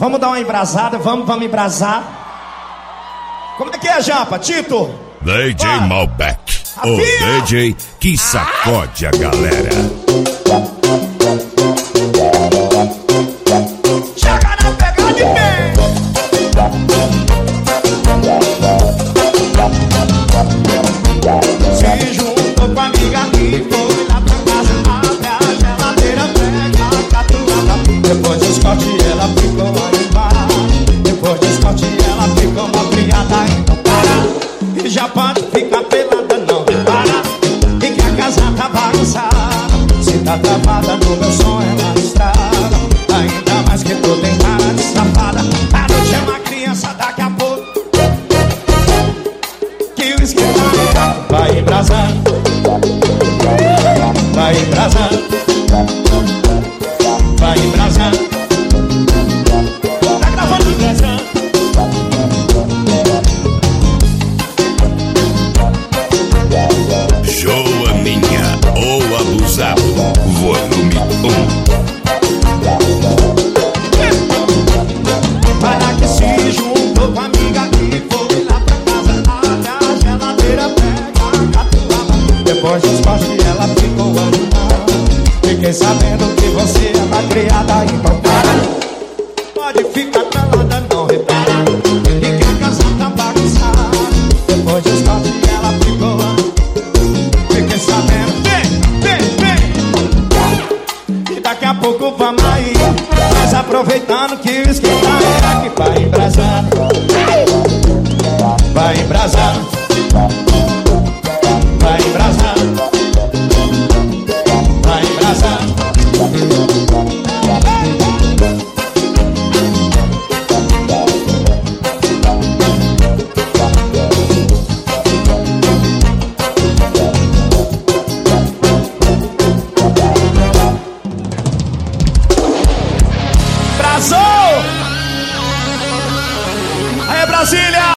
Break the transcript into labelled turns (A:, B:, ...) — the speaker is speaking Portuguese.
A: Vamos dar uma embrasada, vamos embrasar. Como é que é, Japa? Tito?
B: DJ
A: Vai.
B: Malbec, o
A: Afia.
B: DJ que sacode a galera.
A: Chega na pegada de pé. Se juntou com a amiga e foi lá pra casa. Abre a geladeira, pega a catuaba. Depois dos cortes ela ficou animada. Depois dos cortes ela ficou mal criada. Então para, e já pode ficar pelada, não para. E que a casa tá bagunçada. Se tá travada no meu som ela estraga. Ainda mais que tu tem cara de safada. A noite é uma criança, daqui a pouco que o esquema vai embrasando. Vai embrasando. Vai embrasando. Tá gravando embrasando.
B: Joaninha, ou abusado, volume 1.
A: Para que se juntou com a amiga e foi lá pra casa. Abre a geladeira, pega a catuaba. Depois dos cortes ela ficou animada. Fiquei sabendo que você é uma criada. Então para, pode ficar pelada, não repara. E que a casa tá bagunçada. Depois dos cortes ela ficou animada. Fiquei sabendo, vem. E daqui a pouco vamos aí. Mas aproveitando que o esquenta é que vai embrasando. Vai embrasando. Vai embrasando. Vai embrasando. Brasou! Aí, Brasília!